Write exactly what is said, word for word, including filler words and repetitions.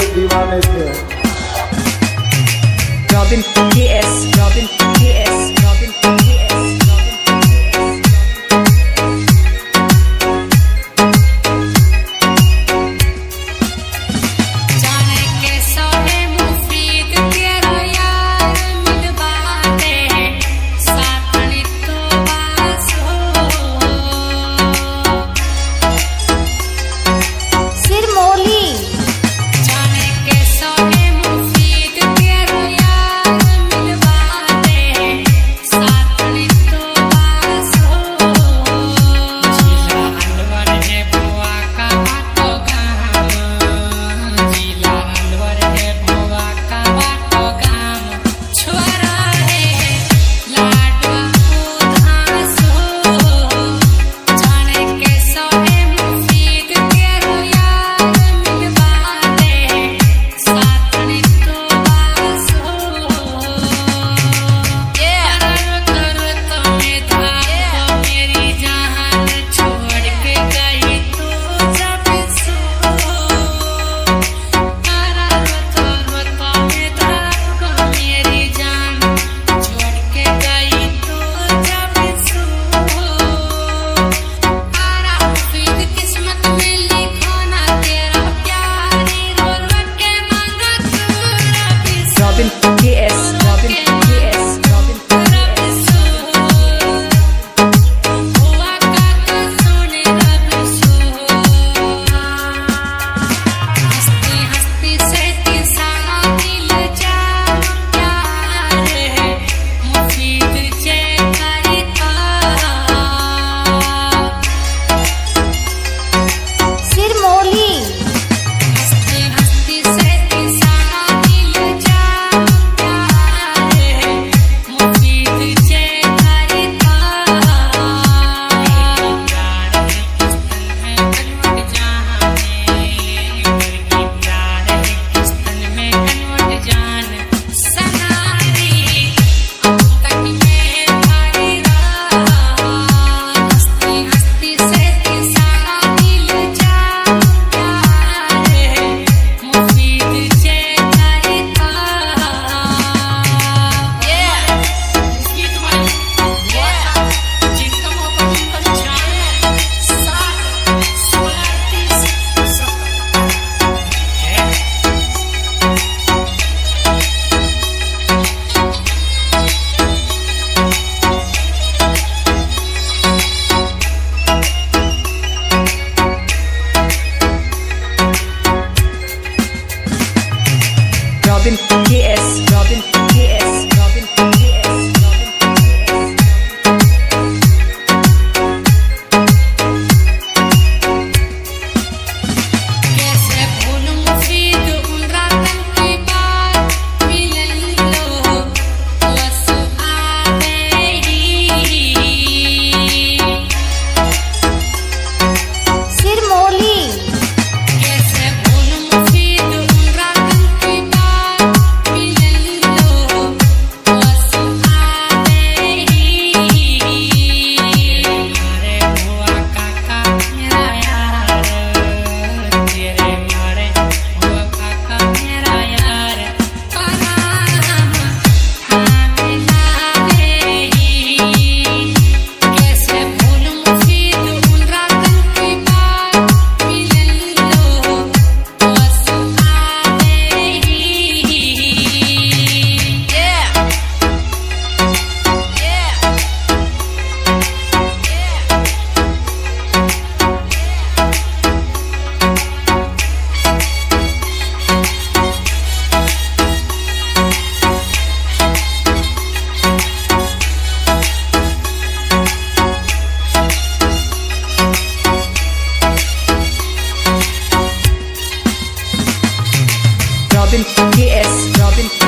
दीवाने थे। Robin K S Robin K S Robin K S जाने के सोने मुफीद तेरा यार मिलवाते साथनी तो बास हो सिरमौली जाने के सोने मुफीद तेरा यार मिलवाते साथनी तो बास हो जिला अलवर है बुआ का बाटो गाम जिला अलवर है बुआ का बाटो गाम छोरा है लाडवा उदास हो जाने के सोने मुफीद तेरा यार मिलवाते साथनी तो बास हो करो तो मैं था मेरी जान छोड़ के गई तो जब सो करो तो रोता मैं था मेरी जान छोड़ के गई तो जब सो आरा मुफीद किस्मत में लिखो ना तेरा प्यार रो रो के मांगा तू रब से Robin K S Robin K S Robin रब सो हुआ काका सोने रब सो हंसती हंसती से किसाना दिल जा प्यार है मुफीद जे करता सिरमौली हंसती हंसती से किसाना दिल जा प्यार है मुफीद जे करता प्यार है किस्तन में कन्वर्ट जाने करके प्यार है किस्तन में कन्वर्ट जान सनारी अब तक मैं भारी रहा हंसती हंसती से किसाना दिल जा प्यार है मुफीद जे करता इसकी तुम्हारी जिनका मोहब्बत जिनका जान साथ सोलती Robin K S Robin K S Robin K S Robin कैसे भूलूं मुफीद उन रातों की बात मिलन लो बस आवे ही सिरमौली कैसे भूलूं मुफीद उन रातों की बात मिलन लो बस आवे ही मारे हुआ काका मेरा यार तेरे मारे हुआ काका मेरा यार पराम थामे लागे ही कैसे भूलूं मुफीद उन रातों की बात मिलन लो बस आवे ही Robin K S Robin